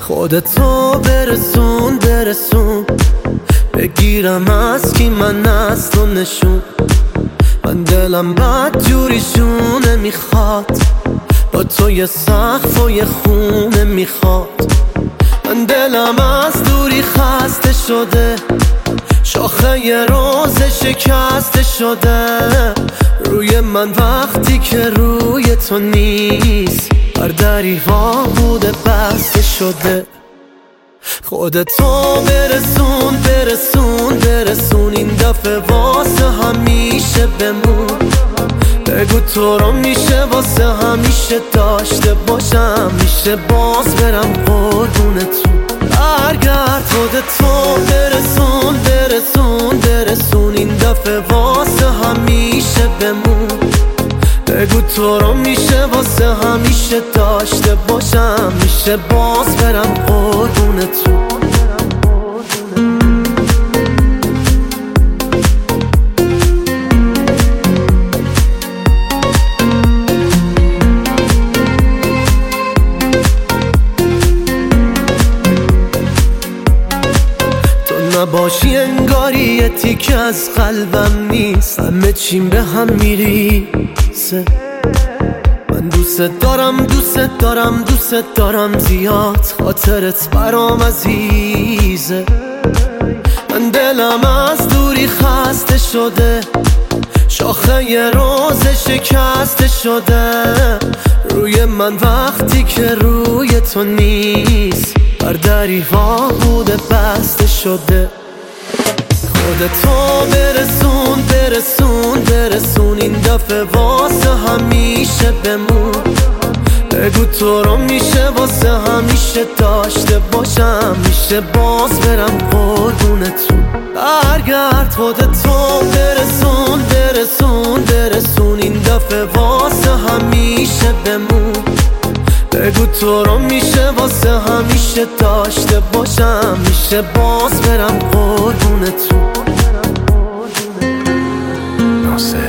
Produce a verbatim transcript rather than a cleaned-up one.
خودتو برسون برسون، بگیرم از کی من از تو نشون. من دلم بد جوری شونه میخواد، با تو یه سقف و یه خونه میخواد. من دلم از دوری خسته شده، شاخه یه روز شکسته شده. روی من وقتی که روی تو نیست، بر دریها بوده بسته شده. خودتو برسون برسون برسون، این دفعه واسه همیشه بمون. بگو تو رو میشه واسه همیشه داشته باشم، میشه باز برم قربونتون. برگرد خودتو برسون برسون برسون، این دفعه واسه همیشه بمون. بگو تو رو میشه واسه همیشه داشته باشم، میشه باز برم قربونتون. نباشی انگاری یه تیکه از قلبم نیست، همه چیم به هم میریزه. من دوست دارم دوست دارم دوست دارم زیاد، خاطرت برام عزیزه. من دلم از دوری خسته شده، شاخه یه روز شکسته شده. روی من وقتی که روی تو نیست، بر دریها بوده بسته شده. خودتو برسون برسون برسون، این دفعه واسه همیشه بمون. بگو تو رو میشه واسه همیشه داشته باشم، میشه باز برم قربونتون. برگرد خودتو برسون برسون برسون، این دفعه واسه همیشه بمون. بگو تو رو میشه واسه همیشه داشته باشم، میشه باز برم قربونتون.